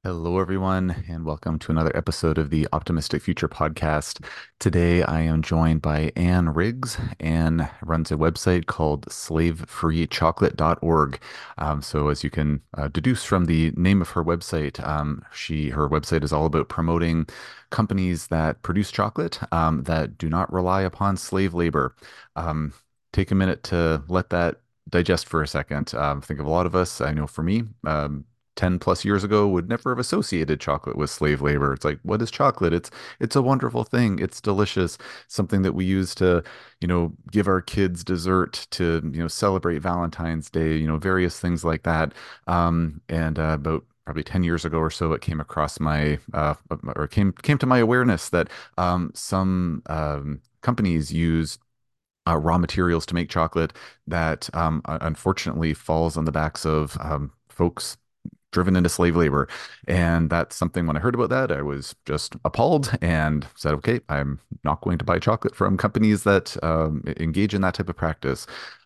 Hello, everyone, and welcome to another episode of the Optimistic Future podcast. Today, I am joined by Anne Riggs. Anne runs a website called slavefreechocolate.org. So, as you can deduce from the name of her website, her website is all about promoting companies that produce chocolate that do not rely upon slave labor. Um, Take a minute to let that digest for a second. Think of a lot of us. I know for me. 10 plus years ago would never have associated chocolate with slave labor. It's like, what is chocolate? It's a wonderful thing. It's delicious. Something that we use to, give our kids dessert to, celebrate Valentine's Day, various things like that. And about probably 10 years ago or so, it came across my or came to my awareness that some companies use raw materials to make chocolate that unfortunately falls on the backs of folks driven into slave labor. And that's something when I heard about that, I was just appalled and said, okay, I'm not going to buy chocolate from companies that engage in that type of practice.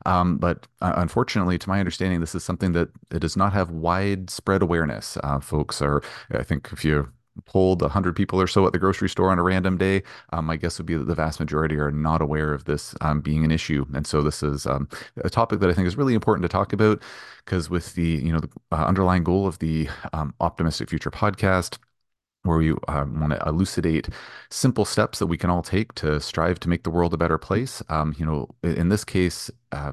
But unfortunately, to my understanding, this is something that it does not have widespread awareness. Folks are, I think, if you polled 100 people or so at the grocery store on a random day, my guess would be that the vast majority are not aware of this being an issue. And so this is a topic that I think is really important to talk about because with the underlying goal of the Optimistic Future podcast, where we want to elucidate simple steps that we can all take to strive to make the world a better place. In this case,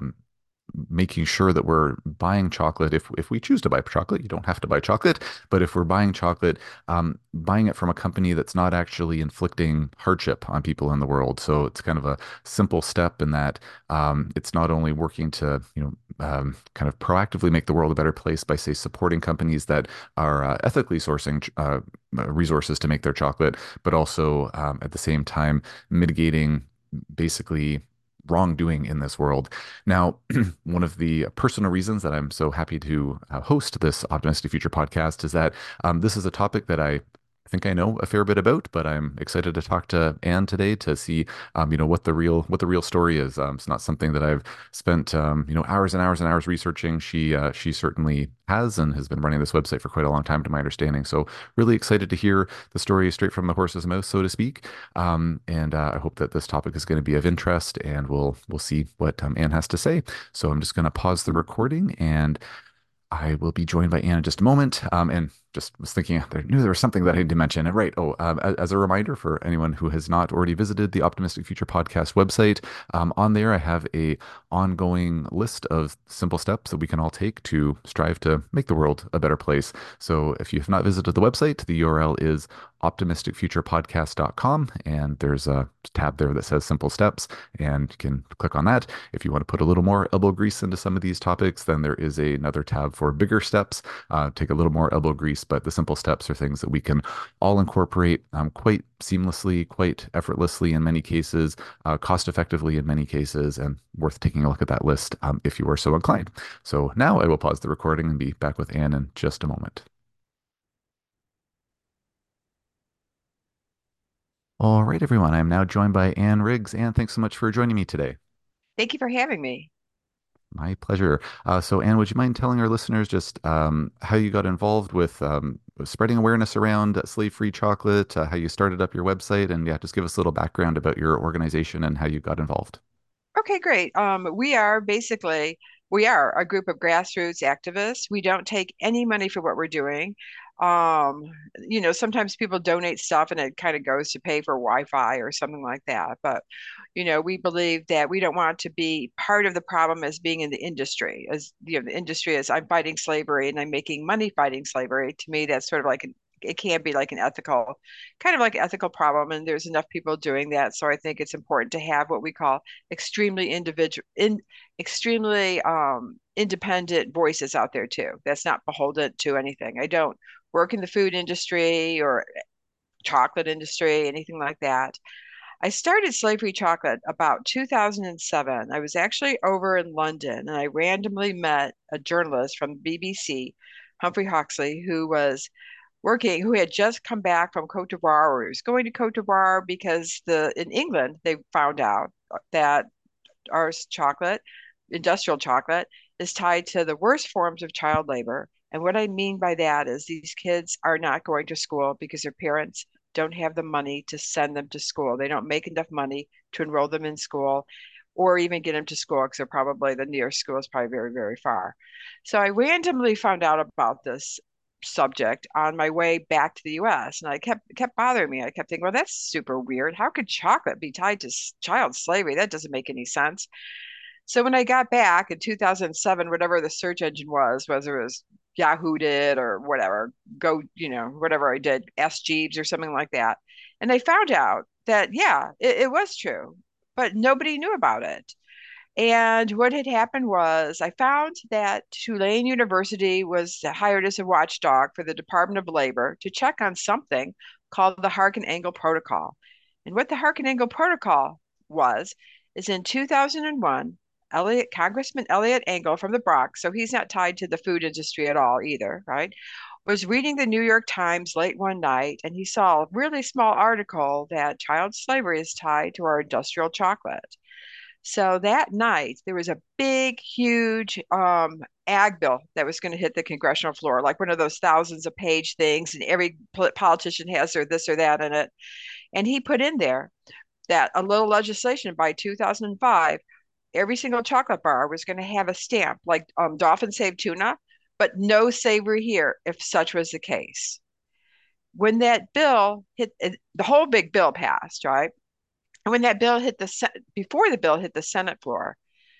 making sure that we're buying chocolate. If we choose to buy chocolate, you don't have to buy chocolate. But if we're buying chocolate, buying it from a company that's not actually inflicting hardship on people in the world. So it's kind of a simple step in that it's not only working to, kind of proactively make the world a better place by, say, supporting companies that are ethically sourcing resources to make their chocolate, but also at the same time mitigating basically wrongdoing in this world. Now, one of the personal reasons that I'm so happy to host this Optimistic Future podcast is that this is a topic that I think I know a fair bit about, but I'm excited to talk to Anne today to see, what the real story is. It's not something that I've spent, hours and hours and hours researching. She certainly has and has been running this website for quite a long time, to my understanding. So really excited to hear the story straight from the horse's mouth, so to speak. And I hope that this topic is going to be of interest, and we'll see what Anne has to say. So I'm just going to pause the recording, and I will be joined by Anne in just a moment. And just was thinking, I knew there was something that I need to mention. Right. Oh, as a reminder for anyone who has not already visited the Optimistic Future podcast website, on there I have a ongoing list of simple steps that we can all take to strive to make the world a better place. So if you have not visited the website, the URL is optimisticfuturepodcast.com, and there's a tab there that says simple steps, and you can click on that. If you want to put a little more elbow grease into some of these topics, then there is another tab for bigger steps. Take a little more elbow grease, but the simple steps are things that we can all incorporate quite seamlessly, quite effortlessly in many cases, cost effectively in many cases, and worth taking a look at that list if you are so inclined. So now I will pause the recording and be back with Anne in just a moment. All right, everyone. I'm now joined by Anne Riggs. Anne, thanks so much for joining me today. Thank you for having me. My pleasure. So, Anne, would you mind telling our listeners just how you got involved with spreading awareness around slave-free chocolate, how you started up your website, and yeah, just give us a little background about your organization and how you got involved. Okay, great. We are a group of grassroots activists. We don't take any money for what we're doing. Um, Sometimes people donate stuff and it kind of goes to pay for Wi-Fi or something like that. But, we believe that we don't want to be part of the problem as being in the industry. As the industry is I'm fighting slavery and I'm making money fighting slavery. To me, that's sort of like it can be like an ethical, kind of like an ethical problem. And there's enough people doing that. So I think it's important to have what we call extremely independent voices out there too. That's not beholden to anything. I don't work in the food industry or chocolate industry, anything like that. I started Slave Free Chocolate about 2007. I was actually over in London and I randomly met a journalist from the BBC, Humphrey Hoxley, who had just come back from Cote d'Ivoire, or he was going to Cote d'Ivoire because in England they found out that our chocolate, industrial chocolate, is tied to the worst forms of child labor And what I mean by that is these kids are not going to school because their parents don't have the money to send them to school. They don't make enough money to enroll them in school or even get them to school because they're probably the nearest school is probably very, very far. So I randomly found out about this subject on my way back to the US and I kept bothering me. I kept thinking, well, that's super weird. How could chocolate be tied to child slavery? That doesn't make any sense. So when I got back in 2007, whatever the search engine was, whether it was Yahoo did or whatever, go, whatever I did, Ask Jeeves or something like that. And I found out that, yeah, it was true, but nobody knew about it. And what had happened was I found that Tulane University was hired as a watchdog for the Department of Labor to check on something called the Harkin-Engel Protocol. And what the Harkin-Engel Protocol was is in 2001, Congressman Eliot Engel from the Bronx, so he's not tied to the food industry at all either, right? Was reading the New York Times late one night and he saw a really small article that child slavery is tied to our industrial chocolate. So that night, there was a big, huge ag bill that was going to hit the congressional floor, like one of those thousands of page things, and every politician has their this or that in it. And he put in there that a little legislation by 2005, every single chocolate bar was going to have a stamp like Dolphin Save Tuna, but no savory here if such was the case. When that bill hit, the whole big bill passed, right? And when that bill hit before the bill hit the Senate floor,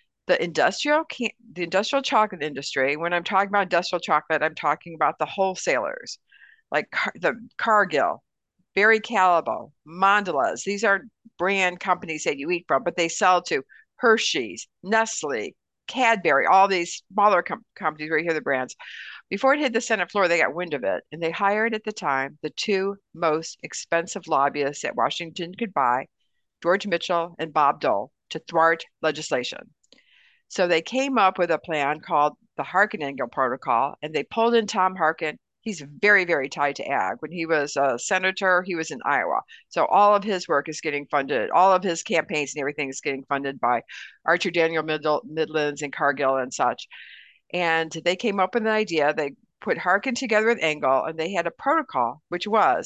the industrial chocolate industry, when I'm talking about industrial chocolate, I'm talking about the wholesalers, like the Cargill, Barry Callebaut, Mondelez. These are brand companies that you eat from, but they sell to Hershey's, Nestle, Cadbury, all these smaller companies where you hear the brands. Before it hit the Senate floor, they got wind of it, and they hired at the time the two most expensive lobbyists that Washington could buy, George Mitchell and Bob Dole, to thwart legislation. So they came up with a plan called the Harkin-Engel Protocol, and they pulled in Tom Harkin. He's very, very tied to ag. When he was a senator, he was in Iowa. So all of his work is getting funded. All of his campaigns and everything is getting funded by Archer Daniel Midlands and Cargill and such. And they came up with an idea. They put Harkin together with Engel, and they had a protocol, which was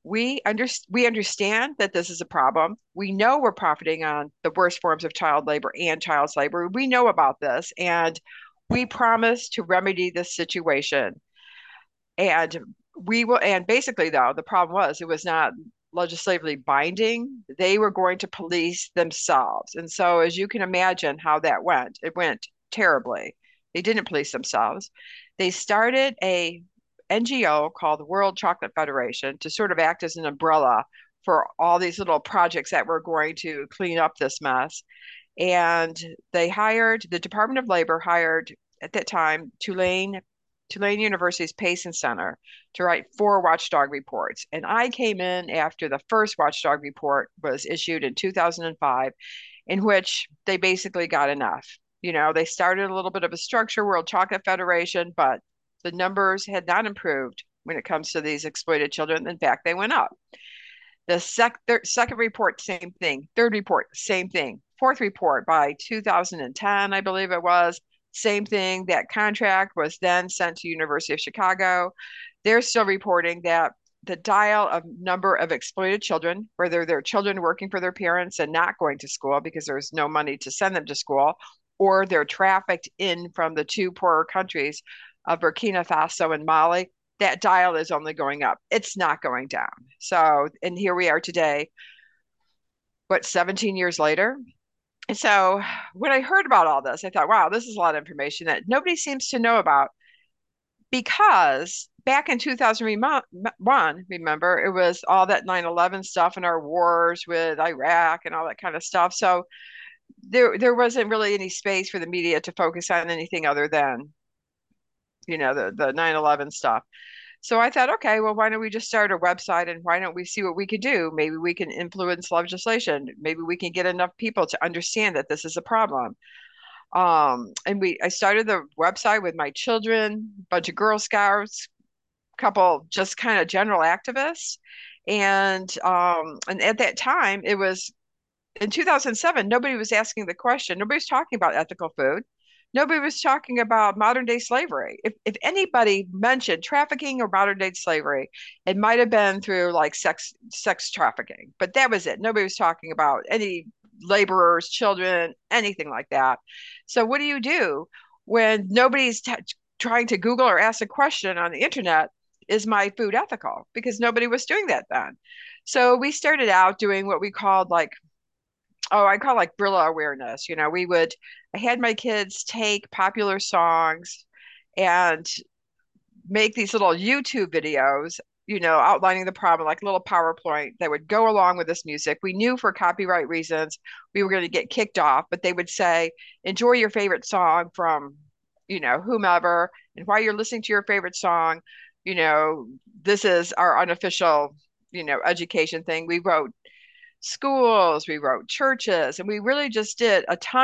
we understand that this is a problem. We know we're profiting on the worst forms of child labor and child slavery. We know about this, and we promise to remedy this situation. And we will. And basically, though, the problem was it was not legislatively binding. They were going to police themselves, and so as you can imagine how that went, it went terribly. They didn't police themselves. They started a NGO called the World Chocolate Federation to sort of act as an umbrella for all these little projects that were going to clean up this mess. And the Department of Labor hired at that time Tulane University's Payson Center to write 4 watchdog reports. And I came in after the first watchdog report was issued in 2005, in which they basically got enough. They started a little bit of a structure, World Chocolate Federation, but the numbers had not improved when it comes to these exploited children. In fact, they went up. The second report, same thing. Third report, same thing. Fourth report by 2010, I believe it was, same thing. That contract was then sent to University of Chicago. They're still reporting that the dial of number of exploited children, whether they're children working for their parents and not going to school because there's no money to send them to school, or they're trafficked in from the two poorer countries of Burkina Faso and Mali, that dial is only going up. It's not going down. So, and here we are today, 17 years later? And so when I heard about all this, I thought, wow, this is a lot of information that nobody seems to know about because back in 2001, remember, it was all that 9/11 stuff and our wars with Iraq and all that kind of stuff. So there wasn't really any space for the media to focus on anything other than, the 9/11 stuff. So I thought, okay, well, why don't we just start a website and why don't we see what we could do? Maybe we can influence legislation. Maybe we can get enough people to understand that this is a problem. And I started the website with my children, a bunch of Girl Scouts, couple just kind of general activists. And at that time, it was in 2007, nobody was asking the question. Nobody was talking about ethical food. Nobody was talking about modern day slavery. If anybody mentioned trafficking or modern day slavery, it might have been through like sex trafficking, but that was it. Nobody was talking about any laborers, children, anything like that. So what do you do when nobody's trying to Google or ask a question on the internet? Is my food ethical? Because nobody was doing that then. So we started out doing what we called like, oh, I call like guerrilla awareness. I had my kids take popular songs and make these little YouTube videos, outlining the problem, like a little PowerPoint that would go along with this music. We knew for copyright reasons we were going to get kicked off, but they would say, enjoy your favorite song from, whomever, and while you're listening to your favorite song, you know, this is our unofficial, education thing. We wrote schools, we wrote churches, and we really just did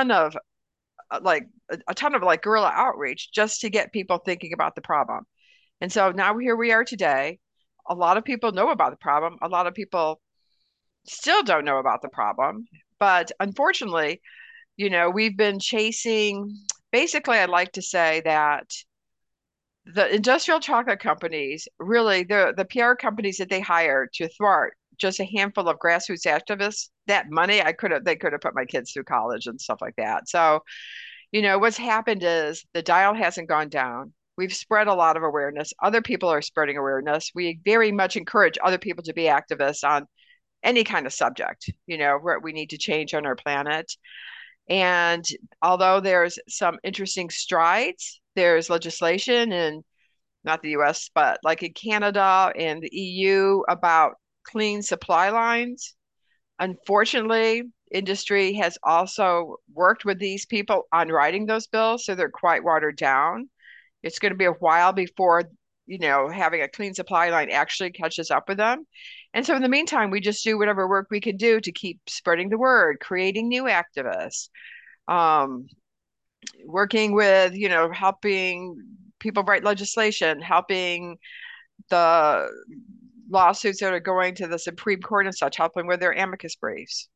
a ton of like guerrilla outreach just to get people thinking about the problem. And so now here we are today. A lot of people know about the problem. A lot of people still don't know about the problem. But unfortunately, we've been chasing, basically, I'd like to say that the industrial chocolate companies, really the PR companies that they hire to thwart just a handful of grassroots activists, that money they could have put my kids through college and stuff like that. So, what's happened is the dial hasn't gone down. We've spread a lot of awareness. Other people are spreading awareness. We very much encourage other people to be activists on any kind of subject, where we need to change on our planet. And although there's some interesting strides, there's legislation in not the US, but like in Canada and the EU about clean supply lines. Unfortunately, industry has also worked with these people on writing those bills, so they're quite watered down. It's going to be a while before, having a clean supply line actually catches up with them. And so in the meantime, we just do whatever work we can do to keep spreading the word, creating new activists, um, working with, helping people write legislation, helping the lawsuits that are going to the Supreme Court and such, helping with their amicus briefs.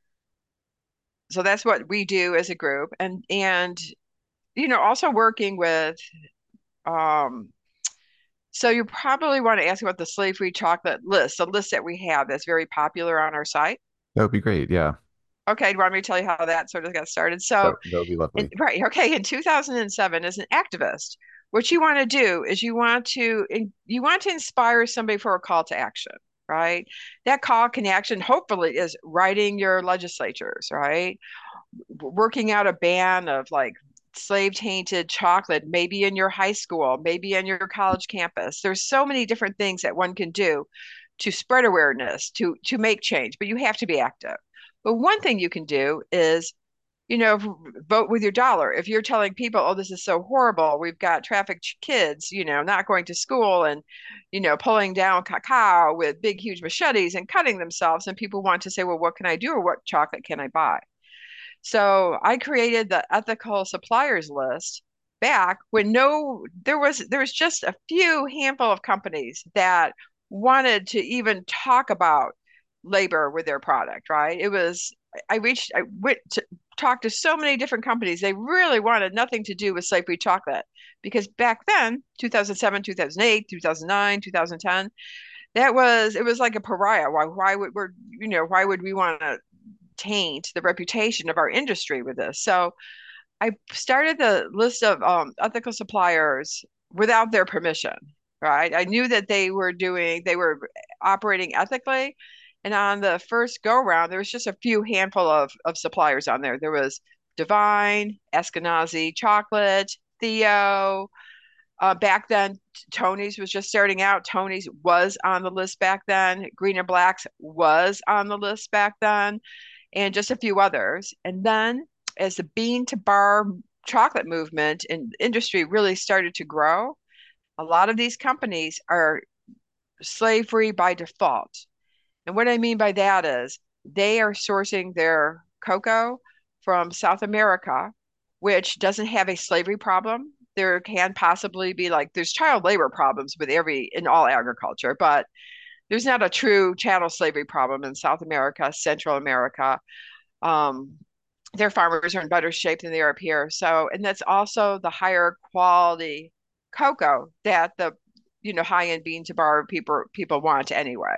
So that's what we do as a group, and also working with. Um, so you probably want to ask about the slave-free chocolate list, the list that we have that's very popular on our site. That would be great. Yeah, Okay, do you want me to tell you how that sort of got started? So, that would be lovely. right, okay, in 2007, as an activist, what you want to do is you want to inspire somebody for a call to action, right? That call can action hopefully is writing your legislatures, right? Working out a ban of like slave tainted chocolate, maybe in your high school, maybe in your college campus. There's so many different things that one can do to spread awareness, to make change, but you have to be active. But one thing you can do is, vote with your dollar. If you're telling people, oh, this is so horrible, we've got trafficked kids, not going to school and, pulling down cacao with big, huge machetes and cutting themselves, and people want to say, well, what can I do or what chocolate can I buy? So I created the ethical suppliers list back when there was just a few handful of companies that wanted to even talk about labor with their product, right? I went to talk to so many different companies. They really wanted nothing to do with slave-free chocolate because back then, 2007, 2008, 2009, 2010, it was like a pariah. Why would we want to taint the reputation of our industry with this? So I started the list of ethical suppliers without their permission, right? I knew that they were operating ethically. And on the first go round, there was just a few handful of suppliers on there. There was Divine, Eskenazi Chocolate, Theo. Back then, Tony's was just starting out. Tony's was on the list back then. Green and Blacks was on the list back then, and just a few others. And then as the bean to bar chocolate movement and industry really started to grow, a lot of these companies are slave free by default. And what I mean by that is they are sourcing their cocoa from South America, which doesn't have a slavery problem. There can possibly be like there's child labor problems with in all agriculture, but there's not a true chattel slavery problem in South America, Central America. Um, their farmers are in better shape than they are up here. So, and that's also the higher quality cocoa that the high-end bean to bar people want anyway.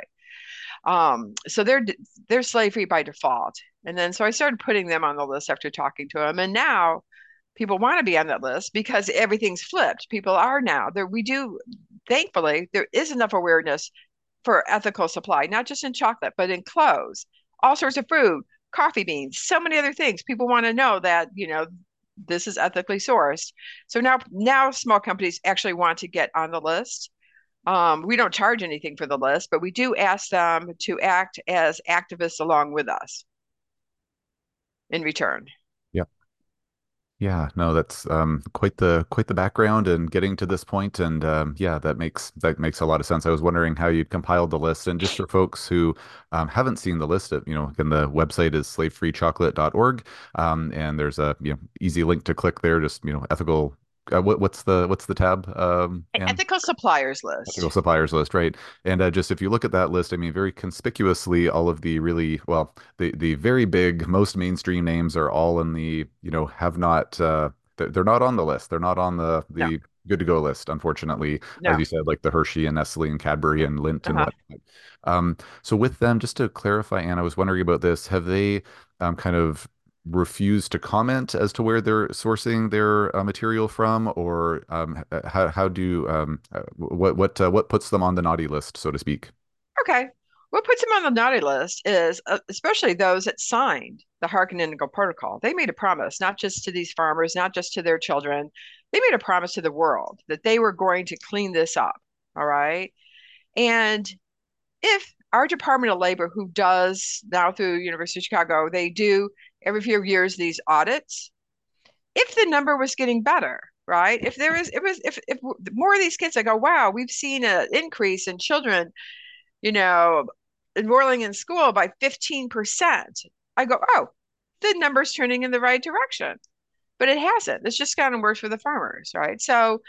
So they're slave free by default. And then so I started putting them on the list after talking to them, and now people want to be on that list because everything's flipped. People are now there. We do, thankfully, there is enough awareness for ethical supply, not just in chocolate, but in clothes, all sorts of food, coffee beans, so many other things. People want to know that, this is ethically sourced. So now small companies actually want to get on the list. We don't charge anything for the list, but we do ask them to act as activists along with us in return. Yeah, no, that's quite the background and getting to this point, and yeah, that makes a lot of sense. I was wondering how you'd compiled the list, and just for folks who haven't seen the list, again, the website is slavefreechocolate.org, and there's a easy link to click there. Just ethical. What's the tab, Anne? Ethical suppliers Ethical list. suppliers list, right? And just if you look at that list, I mean, very conspicuously, all of the really, well, the very big, most mainstream names are all in the, have not, they're not on the list. They're not on No, the good to go list, unfortunately. As no. you said, like the Hershey and Nestle and Cadbury and Lindt and Uh-huh. whatnot. So with them, just to clarify, Anne, I was wondering about this. Have they kind of refuse to comment as to where they're sourcing their material from, or how do what puts them on the naughty list, so to speak? Okay. What puts them on the naughty list is especially those that signed the Harkin-Indigo Protocol. They made a promise, not just to these farmers, not just to their children. They made a promise to the world that they were going to clean this up. All right. And if our Department of Labor, who does now through University of Chicago, they do every few years these audits. If the number was getting better, right? If there is, it was, if more of these kids, I go, wow, we've seen an increase in children, you know, enrolling in school by 15%. I go, oh, the number's turning in the right direction. But it hasn't. It's just gotten worse for the farmers, right?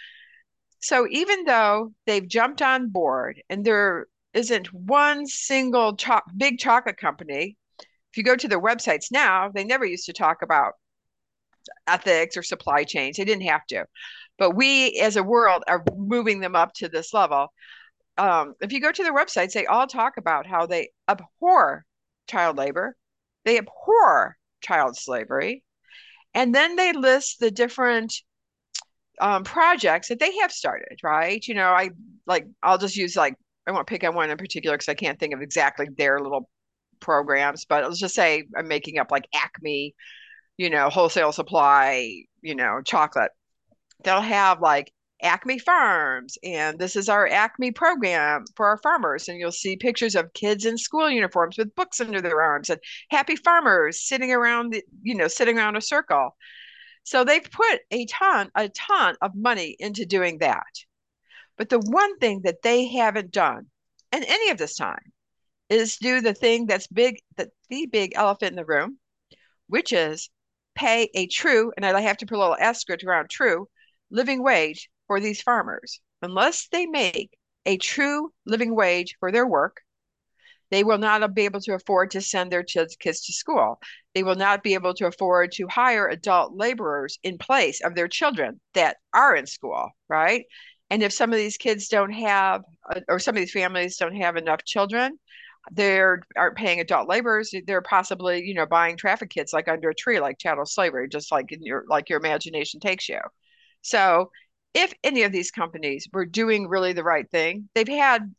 So even though they've jumped on board and there isn't one single big chocolate company, if you go to their websites now, they never used to talk about ethics or supply chains. They didn't have to. But we as a world are moving them up to this level. If you go to their websites, they all talk about how they abhor child labor, they abhor child slavery, and then they list the different projects that they have started, right? I'll just use I won't pick on one in particular because I can't think of exactly their little programs, but let's just say I'm making up like Acme, wholesale supply, chocolate. They'll have like Acme Farms, and this is our Acme program for our farmers. And you'll see pictures of kids in school uniforms with books under their arms and happy farmers sitting around a circle. So they've put a ton of money into doing that. But the one thing that they haven't done in any of this time is do the thing that's big, the big elephant in the room, which is pay a true, and I have to put a little asterisk around true, living wage for these farmers. Unless they make a true living wage for their work, they will not be able to afford to send their kids to school. They will not be able to afford to hire adult laborers in place of their children that are in school, right? And if some of these kids don't have, or some of these families don't have enough children, they aren't paying adult laborers. They're possibly, buying traffic kids like under a tree, like chattel slavery, just like your imagination takes you. So if any of these companies were doing really the right thing, they've had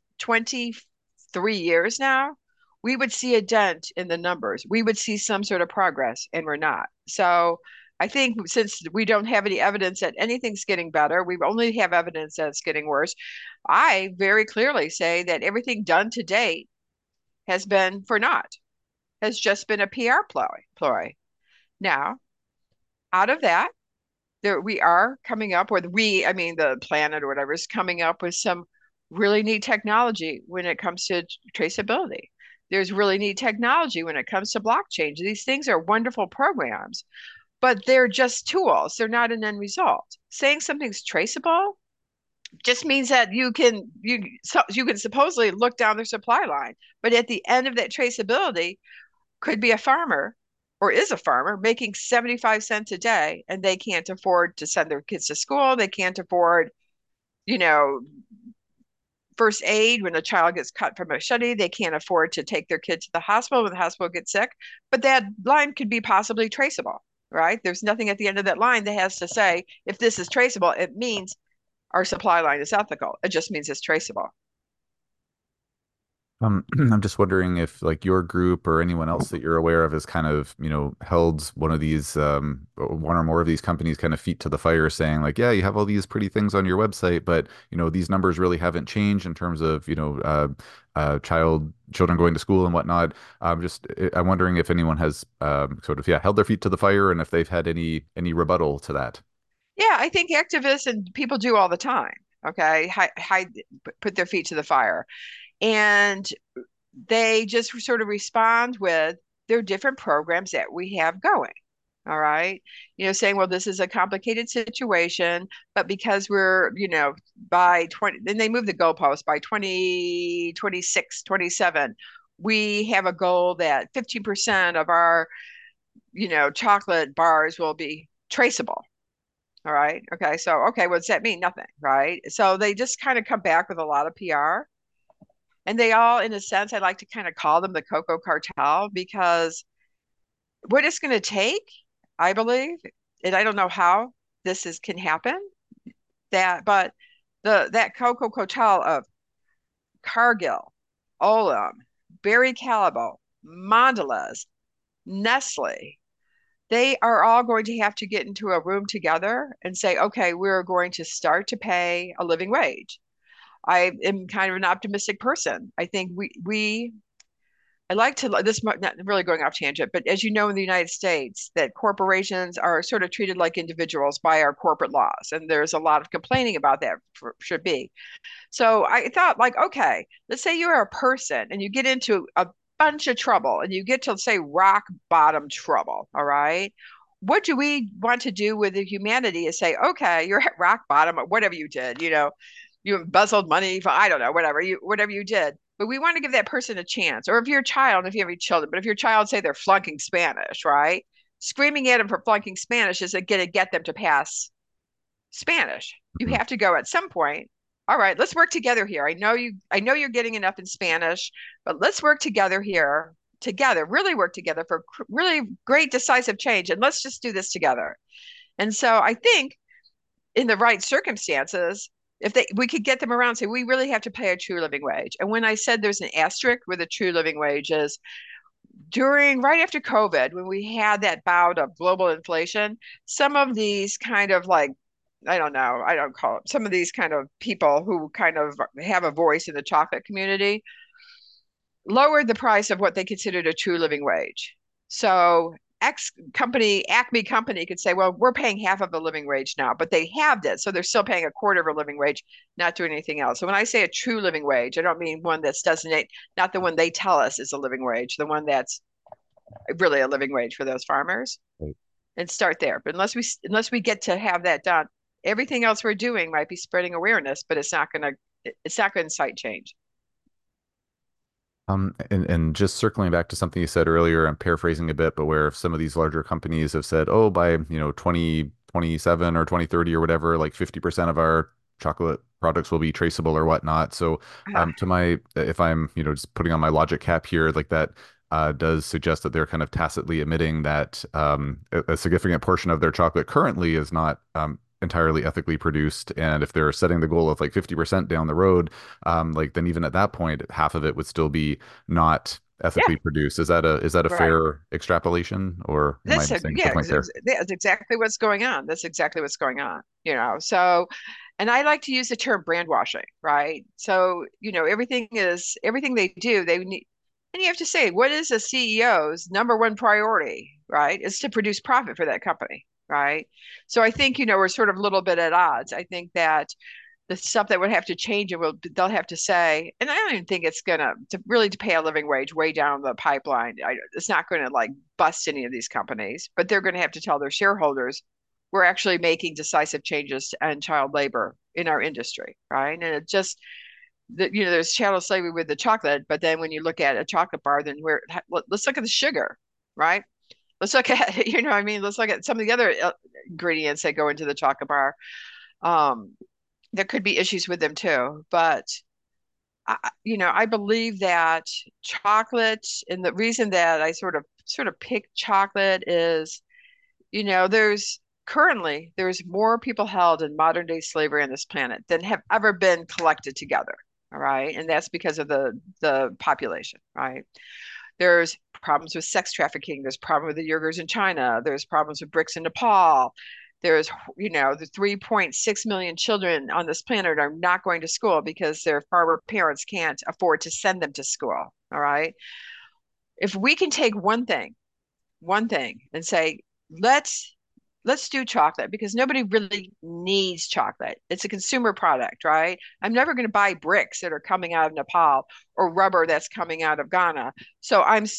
23 years now, we would see a dent in the numbers. We would see some sort of progress, and we're not. So I think since we don't have any evidence that anything's getting better, we only have evidence that it's getting worse. I very clearly say that everything done to date has been for naught, has just been a PR ploy. Now, out of that, there we are coming up with I mean the planet or whatever is coming up with some really neat technology when it comes to traceability. There's really neat technology when it comes to blockchain. These things are wonderful programs, but they're just tools. They're not an end result. Saying something's traceable just means that you can supposedly look down their supply line, but at the end of that traceability could be a farmer or is a farmer making 75 cents a day and they can't afford to send their kids to school. They can't afford, you know, first aid when a child gets cut from a machete. They can't afford to take their kid to the hospital when the hospital gets sick. But that line could be possibly traceable, right? There's nothing at the end of that line that has to say, if this is traceable, it means our supply line is ethical. It just means it's traceable. I'm just wondering if like your group or anyone else that you're aware of has kind of, held one of these, one or more of these companies kind of feet to the fire saying like, yeah, you have all these pretty things on your website, but, these numbers really haven't changed in terms of, children going to school and whatnot. I'm wondering if anyone has, sort of, yeah, held their feet to the fire and if they've had any rebuttal to that. Yeah, I think activists and people do all the time. Okay, put their feet to the fire, and they just sort of respond with their different programs that we have going. All right. Saying, well, this is a complicated situation, but because we're, by 20, then they move the goalpost by 2026, 27. We have a goal that 15% of our, chocolate bars will be traceable. All right. Okay. So, okay, what does that mean? Nothing. Right. So they just kind of come back with a lot of PR. And they all, in a sense, I like to kind of call them the Cocoa Cartel because what it's going to take, I believe, and I don't know how this is can happen, but that Cocoa Cartel of Cargill, Olam, Barry Callebaut, Mondelez, Nestle, they are all going to have to get into a room together and say, okay, we're going to start to pay a living wage. I am kind of an optimistic person. I think I like to, this not really going off tangent, but as you know, in the United States, that corporations are sort of treated like individuals by our corporate laws. And there's a lot of complaining about that, should be. So I thought, like, okay, let's say you're a person and you get into a bunch of trouble and you get to, say, rock bottom trouble. All right. What do we want to do with the humanity is say, okay, you're at rock bottom, or whatever you did, you embezzled money for, I don't know, whatever you did. But we want to give that person a chance. Or if you're a child, if you have any children, but if your child say they're flunking Spanish, right? Screaming at them for flunking Spanish isn't going to get them to pass Spanish. You Mhm. have to go at some point. All right, let's work together here. I know you're getting enough in Spanish, but let's work together here, together, really work together for really great decisive change. And let's just do this together. And so I think in the right circumstances, if we could get them around and say, we really have to pay a true living wage. And when I said there's an asterisk with a true living wage is during right after COVID, when we had that bout of global inflation, some of these kind of like, I don't know, I don't call it some of these kind of people who kind of have a voice in the chocolate community lowered the price of what they considered a true living wage. So Acme company could say, well, we're paying half of a living wage now, but they halved it. So they're still paying a quarter of a living wage, not doing anything else. So when I say a true living wage, I don't mean one that's doesn't, not the one they tell us is a living wage, the one that's really a living wage for those farmers, Right. and start there. But unless we get to have that done, everything else we're doing might be spreading awareness, but it's not going to incite change. And just circling back to something you said earlier, I'm paraphrasing a bit, but where some of these larger companies have said, oh, by, 2027 or 2030 or whatever, like 50% of our chocolate products will be traceable or whatnot. So, Uh, if I'm, just putting on my logic cap here, like that does suggest that they're kind of tacitly admitting that a significant portion of their chocolate currently is not entirely ethically produced. And if they're setting the goal of like 50% down the road, like then even at that point, half of it would still be not yeah, ethically produced. Is that a right. fair extrapolation, or am I missing the Yeah, point there? that's exactly what's going on. That's exactly what's going on. So, and I like to use the term brand washing, right? So, everything they do, they need, and you have to say, what is a CEO's number one priority, right? Is to produce profit for that company, right? So I think, we're sort of a little bit at odds. I think that the stuff that would have to change and they'll have to say, and I don't even think it's gonna to really to pay a living wage way down the pipeline. It's not going to like bust any of these companies, but they're going to have to tell their shareholders we're actually making decisive changes to end child labor in our industry, right? And it just there's chattel slavery with the chocolate, but then when you look at a chocolate bar, then let's look at the sugar, right? Let's look at, you know what I mean? Let's look at some of the other ingredients that go into the chocolate bar. Um, there could be issues with them too, but I believe that chocolate, and the reason that I sort of picked chocolate is, there's more people held in modern day slavery on this planet than have ever been collected together. All right. And that's because of the population, right? There's problems with sex trafficking. There's problem with the Uyghurs in China. There's problems with BRICS in Nepal. There's, the 3.6 million children on this planet are not going to school because their farmer parents can't afford to send them to school. All right. If we can take one thing and say, let's let's do chocolate because nobody really needs chocolate. It's a consumer product, right? I'm never going to buy bricks that are coming out of Nepal or rubber that's coming out of Ghana. So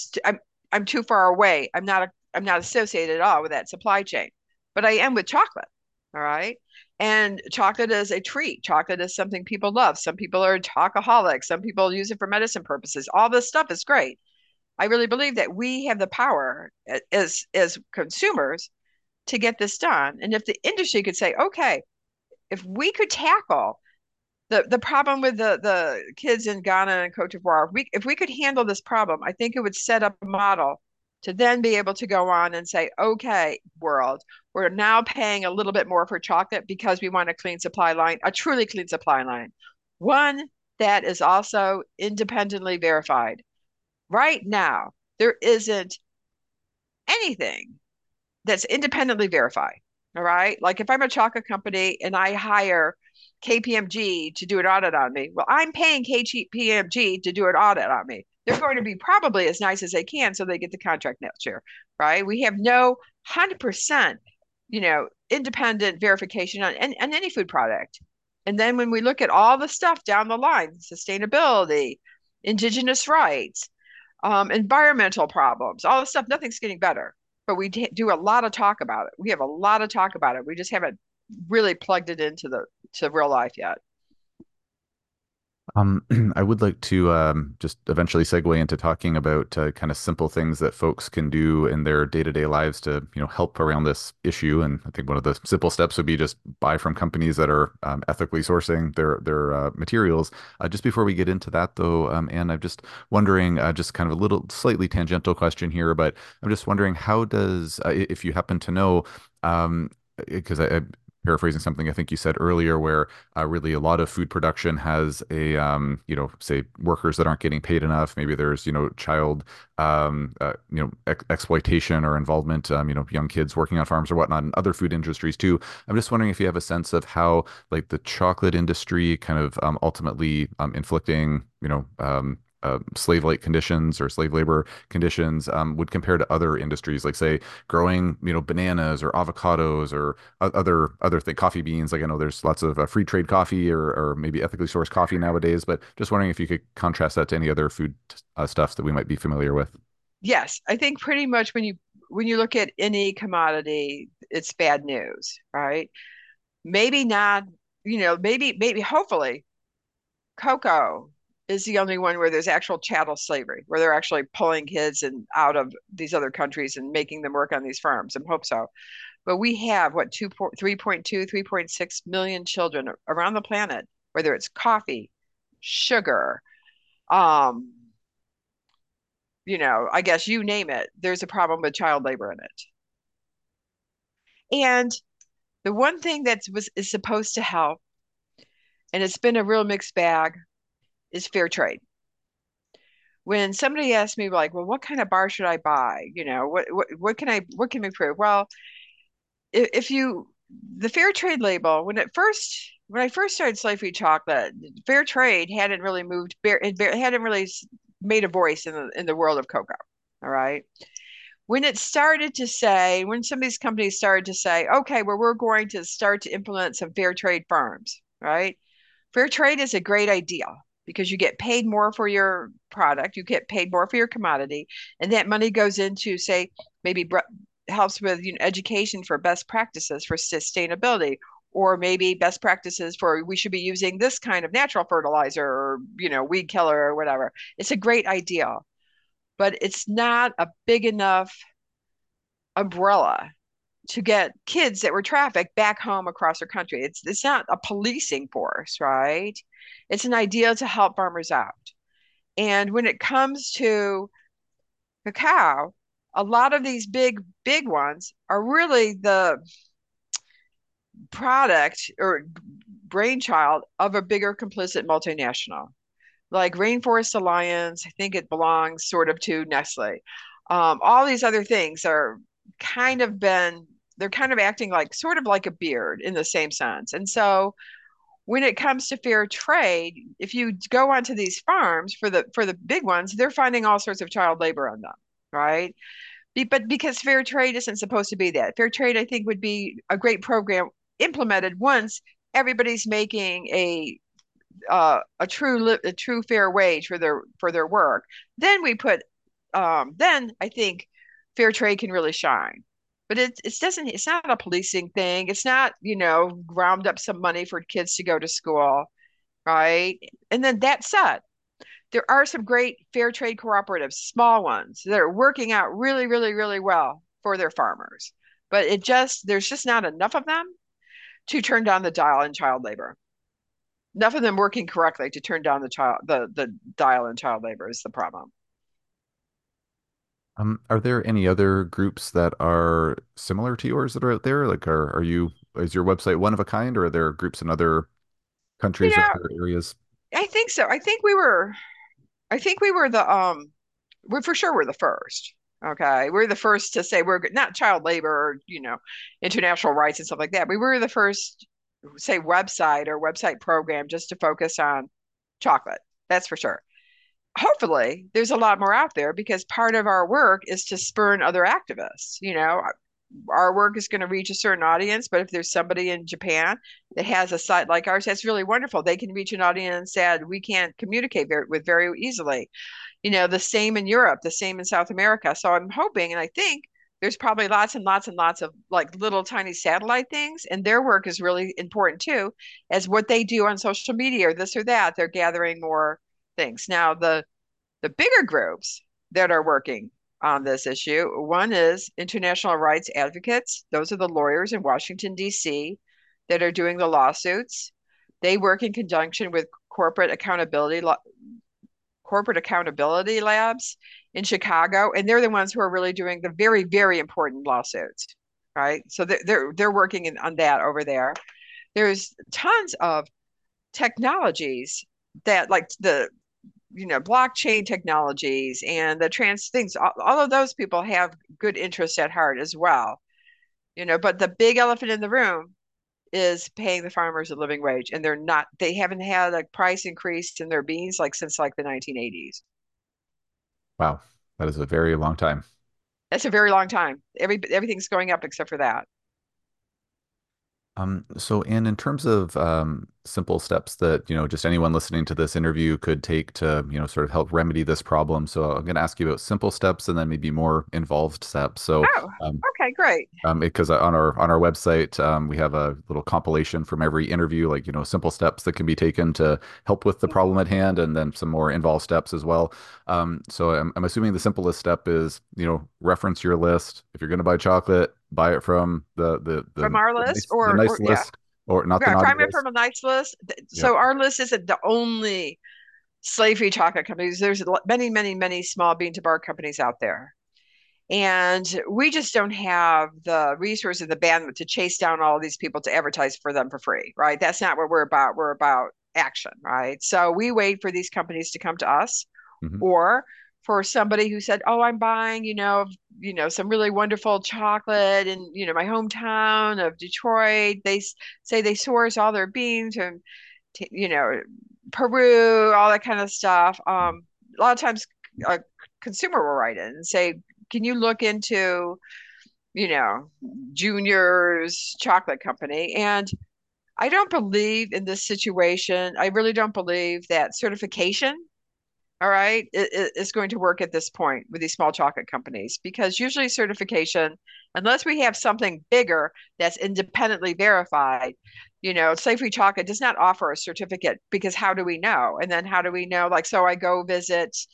I'm too far away. I'm not associated at all with that supply chain. But I am with chocolate. All right. And chocolate is a treat. Chocolate is something people love. Some people are chocoholics. Some people use it for medicine purposes. All this stuff is great. I really believe that we have the power as consumers to get this done. And if the industry could say, okay, if we could tackle the problem with the kids in Ghana and Cote d'Ivoire, if we could handle this problem, I think it would set up a model to then be able to go on and say, okay, world, we're now paying a little bit more for chocolate because we want a clean supply line, a truly clean supply line. One that is also independently verified. Right now, there isn't anything that's independently verified. All right. Like if I'm a chocolate company and I hire KPMG to do an audit on me, well, I'm paying KPMG to do an audit on me. They're going to be probably as nice as they can so they get the contract next year. Right. We have no 100%, independent verification on any food product. And then when we look at all the stuff down the line, sustainability, indigenous rights, environmental problems, all this stuff, nothing's getting better. But we do a lot of talk about it. We have a lot of talk about it. We just haven't really plugged it into the to real life yet. I would like to just eventually segue into talking about kind of simple things that folks can do in their day-to-day lives to, help around this issue. And I think one of the simple steps would be just buy from companies that are ethically sourcing their materials. Just before we get into that, though, Anne, I'm just wondering, just kind of a little slightly tangential question here, but I'm just wondering how does, if you happen to know, because I paraphrasing something I think you said earlier, where really a lot of food production has a, say workers that aren't getting paid enough. Maybe there's, child, exploitation or involvement, young kids working on farms or whatnot, and other food industries too. I'm just wondering if you have a sense of how, like, the chocolate industry kind of ultimately inflicting, slave-like conditions or slave labor conditions would compare to other industries, like say growing, bananas or avocados or other coffee beans. Like I know there's lots of free trade coffee or maybe ethically sourced coffee nowadays, but just wondering if you could contrast that to any other food stuffs that we might be familiar with. Yes, I think pretty much when you look at any commodity, it's bad news, right? Maybe not, maybe hopefully cocoa is the only one where there's actual chattel slavery, where they're actually pulling kids and out of these other countries and making them work on these farms. I hope so. But we have what 3.2, 3.6 million children around the planet, whether it's coffee, sugar, um, I guess you name it, there's a problem with child labor in it. And the one thing that is supposed to help, and it's been a real mixed bag, is fair trade. When somebody asks me like, well, what kind of bar should I buy? What can we prove? Well, if you the fair trade label, when I first started Slave Chocolate, fair trade hadn't really hadn't really made a voice in the world of cocoa. All right. When some of these companies started to say, okay, well, we're going to start to implement some fair trade firms, right? Fair trade is a great idea because you get paid more for your product, you get paid more for your commodity, and that money goes into, say, maybe helps with education for best practices for sustainability, or maybe best practices for we should be using this kind of natural fertilizer or weed killer or whatever. It's a great idea, but it's not a big enough umbrella to get kids that were trafficked back home across our country. It's not a policing force, right? It's an idea to help farmers out. And when it comes to cacao, a lot of these big ones are really the product or brainchild of a bigger complicit multinational. Like Rainforest Alliance, I think it belongs sort of to Nestle. All these other things are kind of been, they're kind of acting like sort of like a beard in the same sense. And so when it comes to fair trade, if you go onto these farms for the big ones, they're finding all sorts of child labor on them, right? But because fair trade isn't supposed to be that. Fair trade, I think, would be a great program implemented once everybody's making a true fair wage for their work. Then we put then I think fair trade can really shine. But it doesn't it's not a policing thing. It's not, round up some money for kids to go to school, right? And then that said, there are some great fair trade cooperatives, small ones, that are working out really, really, really well for their farmers. But there's just not enough of them to turn down the dial in child labor. Enough of them working correctly to turn down the dial in child labor is the problem. Are there any other groups that are similar to yours that are out there? Like, is your website one of a kind, or are there groups in other You countries or know, other areas? I think so. I think we for sure we're the first. Okay. We're the first to say we're not child labor or, international rights and stuff like that. We were the first, say, website or website program just to focus on chocolate. That's for sure. Hopefully, there's a lot more out there because part of our work is to spurn other activists. Our work is going to reach a certain audience, but if there's somebody in Japan that has a site like ours, that's really wonderful. They can reach an audience that we can't communicate with very easily. The same in Europe, the same in South America. So I'm hoping, and I think there's probably lots and lots and lots of like little tiny satellite things, and their work is really important too, as what they do on social media or this or that. They're gathering more things. Now, the bigger groups that are working on this issue, one is international rights advocates. Those are the lawyers in Washington, D.C., that are doing the lawsuits. They work in conjunction with corporate accountability labs in Chicago, and they're the ones who are really doing the very, very important lawsuits, right? So they're working on that over there. There's tons of technologies that like the blockchain technologies and the trans things. All of those people have good interests at heart as well. But the big elephant in the room is paying the farmers a living wage, and they haven't had a price increase in their beans like since like the 1980s. Wow, that is a very long time. That's a very long time. Everything's going up except for that. And in terms of simple steps that, just anyone listening to this interview could take to, sort of help remedy this problem. So I'm going to ask you about simple steps and then maybe more involved steps. So, Oh, um, okay, great. because on our website, we have a little compilation from every interview, like, simple steps that can be taken to help with the problem at hand, and then some more involved steps as well. So I'm assuming the simplest step is, reference your list. If you're going to buy chocolate, buy it from From our the list, nice, the or nice yeah, list, or not the yeah, naughty primary list. from a nice list. Yep. So our list isn't the only slave-free chocolate companies. There's many, many, many small bean to bar companies out there. And we just don't have the resources, the bandwidth to chase down all of these people to advertise for them for free, right? That's not what we're about. We're about action, right? So we wait for these companies to come to us, Hmm. or for somebody who said, "Oh, I'm buying, some really wonderful chocolate in, my hometown of Detroit." They say they source all their beans from, you know, Peru, all that kind of stuff. A lot of times, a consumer will write in and say, "Can you look into, you know, Junior's chocolate company?" And I don't believe in this situation. I really don't believe that certification, all right, is going to work at this point with these small chocolate companies, because usually certification, unless we have something bigger that's independently verified, Safety Chocolate does not offer a certificate, because how do we know? And then how do we know? Like, so I go visit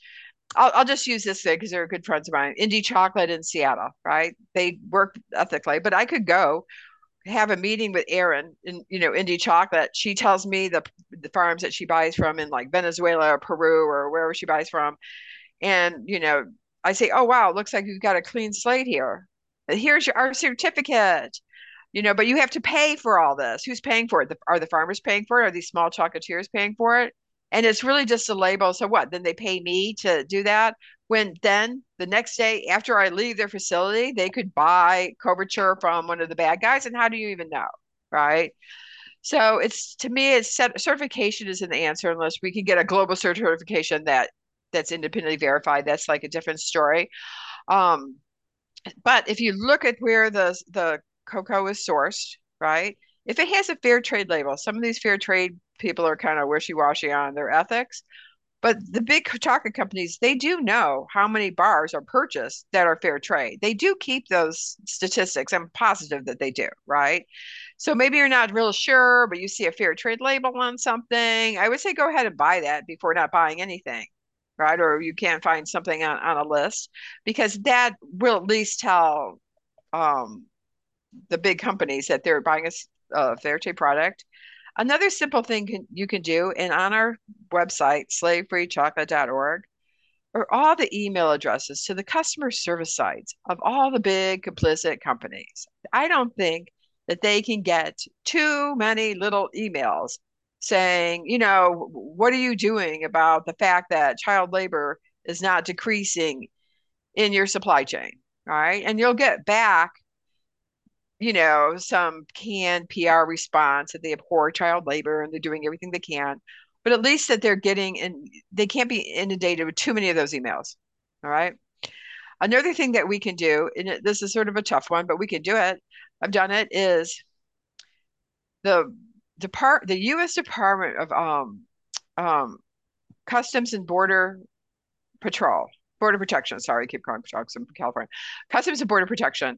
I'll just use this thing because they're good friends of mine. Indie Chocolate in Seattle, right? They work ethically, but I could go have a meeting with Erin in, Indie Chocolate. She tells me the farms that she buys from in like Venezuela or Peru or wherever she buys from. And, I say, oh, wow, it looks like you've got a clean slate here. Here's our certificate, but you have to pay for all this. Who's paying for it? Are the farmers paying for it? Are these small chocolatiers paying for it? And it's really just a label. So what? Then they pay me to do that. When then the next day after I leave their facility, they could buy Coverture from one of the bad guys. And how do you even know? Right. So it's to me, certification isn't the answer unless we can get a global certification that's independently verified. That's like a different story. Um, but if you look at where the cocoa is sourced, right? If it has a fair trade label, some of these fair trade people are kind of wishy-washy on their ethics, but the big chocolate companies, they do know how many bars are purchased that are fair trade. They do keep those statistics. I'm positive that they do, right? So maybe you're not real sure, but you see a fair trade label on something. I would say go ahead and buy that before not buying anything, right? Or you can't find something on a list because that will at least tell um, the big companies that they're buying a fair trade product. Another simple thing you can do, and on our website, slavefreechocolate.org, are all the email addresses to the customer service sites of all the big complicit companies. I don't think that they can get too many little emails saying, what are you doing about the fact that child labor is not decreasing in your supply chain? All right. And you'll get back, some canned PR response that they abhor child labor and they're doing everything they can. But at least that they're getting and they can't be inundated with too many of those emails. All right. Another thing that we can do, and this is sort of a tough one, but we can do it. I've done it, is the the U.S. Department of um Customs and Border Protection. Sorry, I keep calling because I'm from California. Customs and Border Protection.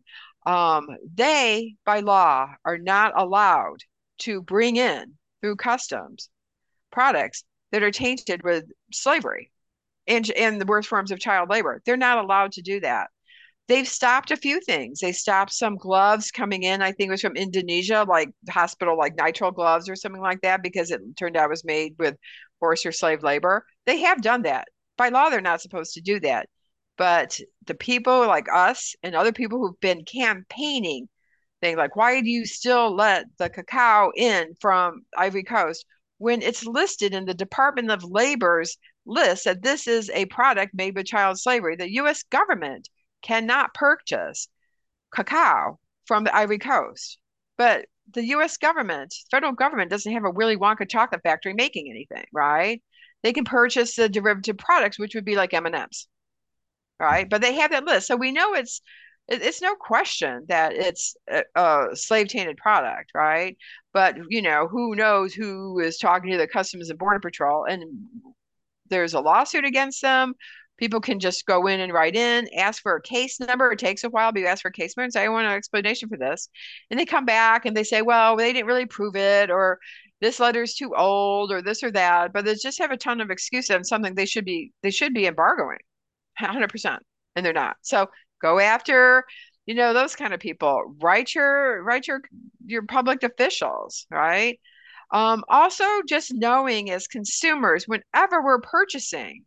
They, by law, are not allowed to bring in through customs products that are tainted with slavery and the worst forms of child labor. They're not allowed to do that. They've stopped a few things. They stopped some gloves coming in. I think it was from Indonesia, like hospital, like nitrile gloves or something like that, because it turned out it was made with forced or slave labor. They have done that. By law, they're not supposed to do that. But the people like us and other people who've been campaigning, saying like, why do you still let the cacao in from Ivory Coast when it's listed in the Department of Labor's list that this is a product made with child slavery? The U.S. government cannot purchase cacao from the Ivory Coast. But the US government, federal government, doesn't have a Willy Wonka chocolate factory making anything, right? They can purchase the derivative products, which would be like M&Ms, right? But they have that list. So we know it's no question that it's a slave tainted product, right? But who knows who is talking to the Customs and Border Patrol, and there's a lawsuit against them. People can just go in and write in, ask for a case number. It takes a while, but you ask for a case number and say, I want an explanation for this. And they come back and they say, well, they didn't really prove it, or this letter's too old, or this or that. But they just have a ton of excuses on something they should be embargoing 100%. And they're not. So go after, those kind of people. Write your public officials, right? Also, just knowing as consumers, whenever we're purchasing,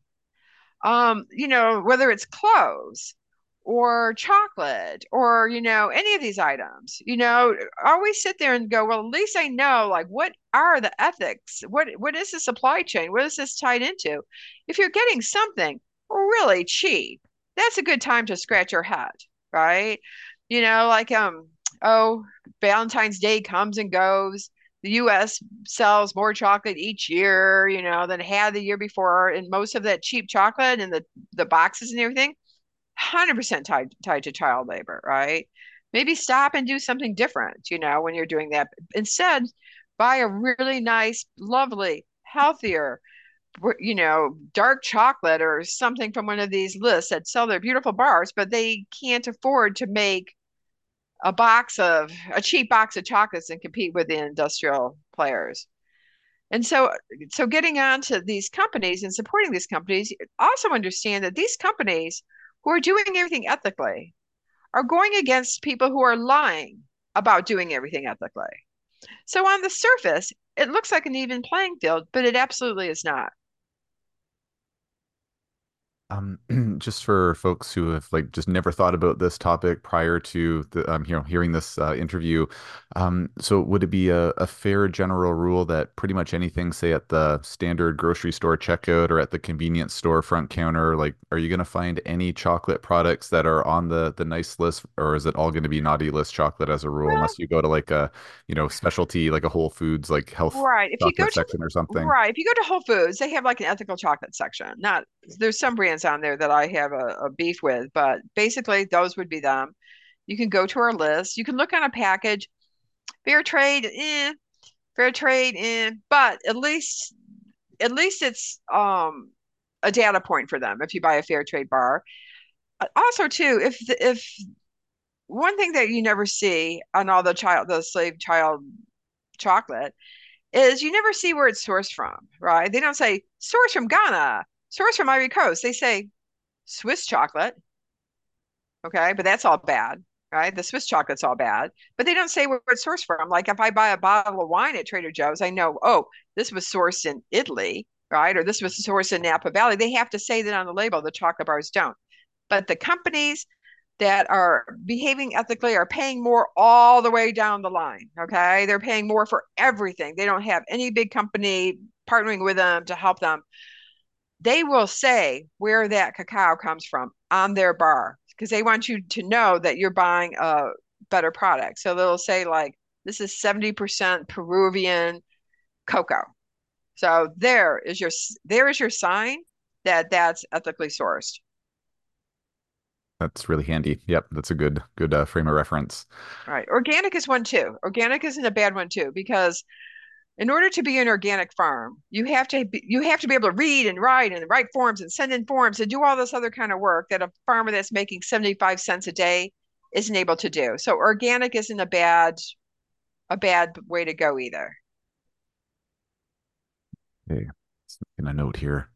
whether it's clothes or chocolate or, any of these items, always sit there and go, well, at least I know, like, what are the ethics? What is the supply chain? What is this tied into? If you're getting something really cheap, that's a good time to scratch your head, right? Like, oh, Valentine's Day comes and goes. The US sells more chocolate each year, than it had the year before. And most of that cheap chocolate and the boxes and everything, 100% tied to child labor, right? Maybe stop and do something different, when you're doing that. Instead, buy a really nice, lovely, healthier, dark chocolate or something from one of these lists that sell their beautiful bars, but they can't afford to make a cheap box of chocolates and compete with the industrial players. And so getting on to these companies and supporting these companies, also understand that these companies who are doing everything ethically are going against people who are lying about doing everything ethically. So on the surface, it looks like an even playing field, but it absolutely is not. Um, just for folks who have like just never thought about this topic prior to hearing this interview, so would it be a fair general rule that pretty much anything, say at the standard grocery store checkout or at the convenience store front counter, like, are you going to find any chocolate products that are on the nice list, or is it all going to be naughty list chocolate as a rule, Well, unless you go to like a, specialty like a Whole Foods like health right. chocolate section or something? If you go to Whole Foods, they have like an ethical chocolate section. Not there's some brands on there that I have a beef with, but basically those would be them. You can go to our list. You can look on a package. Fair trade, fair trade, but at least it's a data point for them if you buy a fair trade bar. Also, too, if one thing that you never see on all the slave child chocolate is you never see where it's sourced from, right? They don't say source from Ghana, source from Ivory Coast. They say Swiss chocolate, okay, but that's all bad, right? The Swiss chocolate's all bad, but they don't say where it's sourced from. Like if I buy a bottle of wine at Trader Joe's, I know, oh, this was sourced in Italy, right? Or this was sourced in Napa Valley. They have to say that on the label. The chocolate bars don't. But the companies that are behaving ethically are paying more all the way down the line. Okay. They're paying more for everything. They don't have any big company partnering with them to help them. They will say where that cacao comes from on their bar because they want you to know that you're buying a better product. So they'll say, like, this is 70% Peruvian cocoa. So there is your sign that that's ethically sourced. That's really handy. Yep, that's a good frame of reference. Right. Organic is one too. Organic isn't a bad one too, because in order to be an organic farm, you have to be able to read and write forms and send in forms and do all this other kind of work that a farmer that's making 75 cents a day isn't able to do. So organic isn't a bad way to go either. Okay, let's make a note here.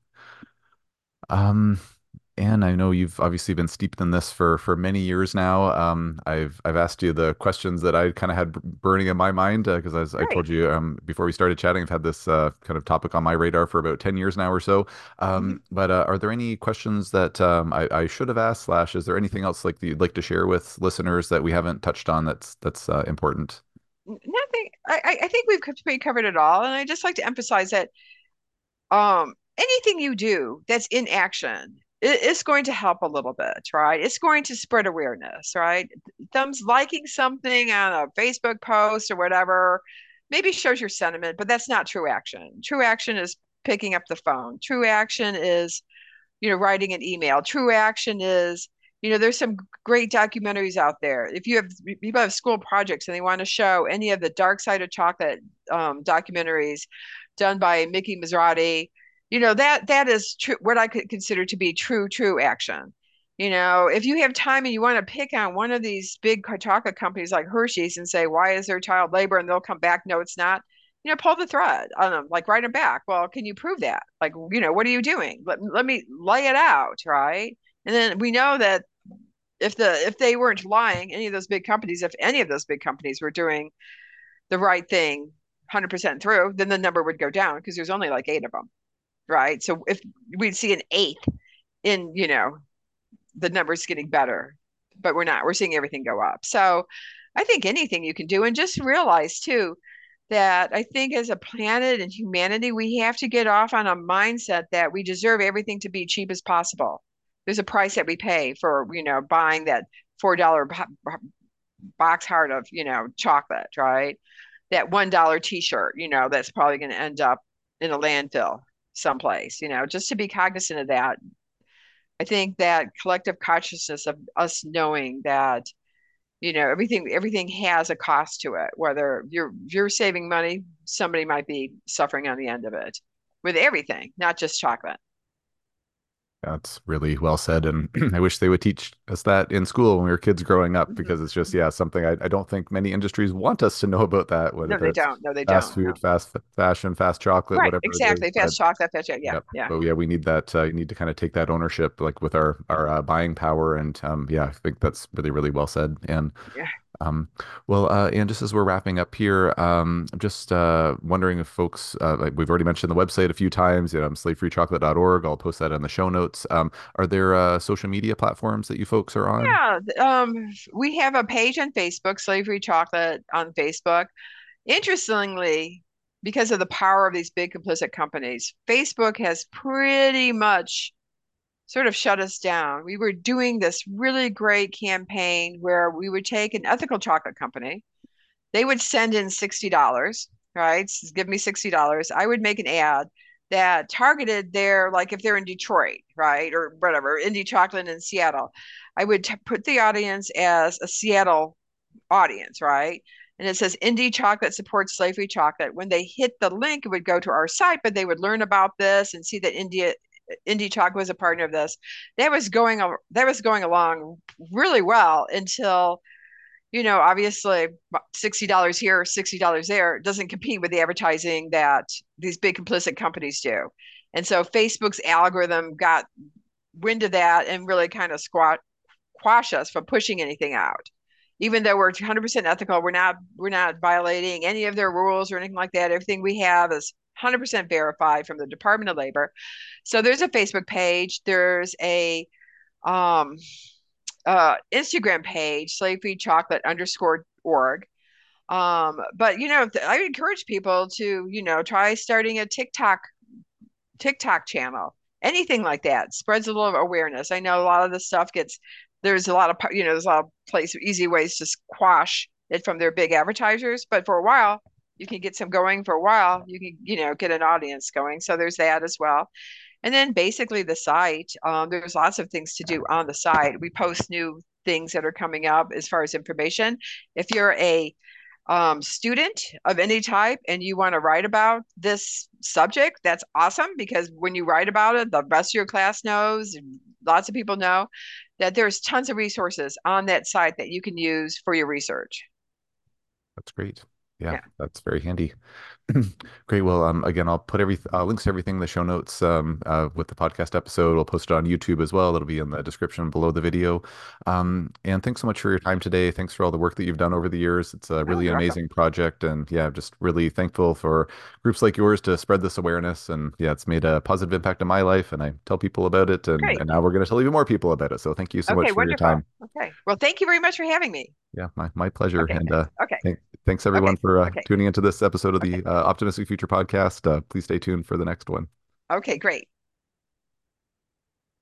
Um, and I know you've obviously been steeped in this for many years now. I've asked you the questions that I kind of had burning in my mind because as I Great. told you before we started chatting, I've had this kind of topic on my radar for about 10 years now or so. Mhm. But are there any questions that I should have asked, slash, is there anything else like that you'd like to share with listeners that we haven't touched on that's important? Nothing. I think we've pretty covered it all, and I just like to emphasize that anything you do that's in action is going to help a little bit, right? It's going to spread awareness, right? Thumbs liking something on a Facebook post or whatever maybe shows your sentiment, but that's not true action. True action is picking up the phone. True action is, writing an email. True action is, there's some great documentaries out there. If people have school projects and they want to show any of the Dark Side of Chocolate documentaries done by Mickey Maserati, that is true, what I could consider to be true action. If you have time and you want to pick on one of these big chocolate companies like Hershey's and say, why is there child labor? And they'll come back, no, it's not. Pull the thread on them, like write them back. Well, can you prove that? Like, what are you doing? Let me lay it out, right? And then we know that if they weren't lying, any of those big companies, if any of those big companies were doing the right thing 100% through, then the number would go down because there's only like eight of them, right? So if we'd see an eighth in, the numbers getting better, but we're not. We're seeing everything go up. So I think anything you can do, and just realize too that I think as a planet and humanity, we have to get off on a mindset that we deserve everything to be cheap as possible. There's a price that we pay for, buying that $4 box heart of, chocolate, right? That $1 t-shirt, that's probably going to end up in a landfill someplace, just to be cognizant of that. I think that collective consciousness of us knowing that, everything has a cost to it. Whether you're saving money, somebody might be suffering on the end of it with everything, not just chocolate. That's really well said. And I wish they would teach us that in school when we were kids growing up, Mhm, because it's just, mhm. yeah, something I don't think many industries want us to know about that, whether No, they that's don't. No, they fast don't. food, No. fast fashion, fast chocolate, Right, whatever it is. exactly. Fast chocolate, fast chocolate. Yeah, Yep. yeah. But yeah, we need that. You need to kind of take that ownership, like with our buying power, and yeah, I think that's really really well said. And Yeah. um, well, and just as we're wrapping up here, I'm just wondering if folks, like we've already mentioned the website a few times, slavefreechocolate.org. I'll post that in the show notes. Are there social media platforms that you folks are on? Yeah, we have a page on Facebook, Slavery Chocolate on Facebook. Interestingly, because of the power of these big complicit companies, Facebook has pretty much sort of shut us down. We were doing this really great campaign where we would take an ethical chocolate company. They would send in $60, right? Give me $60. I would make an ad that targeted their, like if they're in Detroit, right? Or whatever, indie chocolate in Seattle. I would put the audience as a Seattle audience, right? And it says indie chocolate supports slavery chocolate. When they hit the link, it would go to our site, but they would learn about this and see that Indie Chocolate was a partner of this. That was going along really well until obviously $60 here, $60 there doesn't compete with the advertising that these big complicit companies do. And so Facebook's algorithm got wind of that and really kind of quash us from pushing anything out. Even though we're 100% ethical, we're not violating any of their rules or anything like that. Everything we have is 100% verified from the Department of Labor. So there's a Facebook page. There's a um, Instagram page, slavefreechocolate_org. But I encourage people to, try starting a TikTok channel, anything like that spreads a little awareness. I know a lot of this stuff there's a lot of, there's a lot of easy ways to squash it from their big advertisers. But for a while, you can get some going for a while. You can, get an audience going. So there's that as well. And then basically the site, there's lots of things to do on the site. We post new things that are coming up as far as information. If you're a student of any type and you want to write about this subject, that's awesome because when you write about it, the rest of your class knows, and lots of people know that there's tons of resources on that site that you can use for your research. That's great. Yeah, Yeah. that's very handy. Great. Well, again, I'll put links to everything in the show notes with the podcast episode. We'll post it on YouTube as well. It'll be in the description below the video. And thanks so much for your time today. Thanks for all the work that you've done over the years. It's Oh, really an you're welcome. amazing project, and yeah, just really thankful for groups like yours to spread this awareness. And yeah, it's made a positive impact in my life, and I tell people about it, and Great. now we're going to tell even more people about it. So thank you so much Okay, for your wonderful. time. Okay. Well, thank you very much for having me. Yeah, my pleasure. Okay, And thanks. Okay. thanks everyone Okay. for Okay. tuning into this episode of Okay. the Optimistic Future podcast. Please stay tuned for the next one. Okay, great.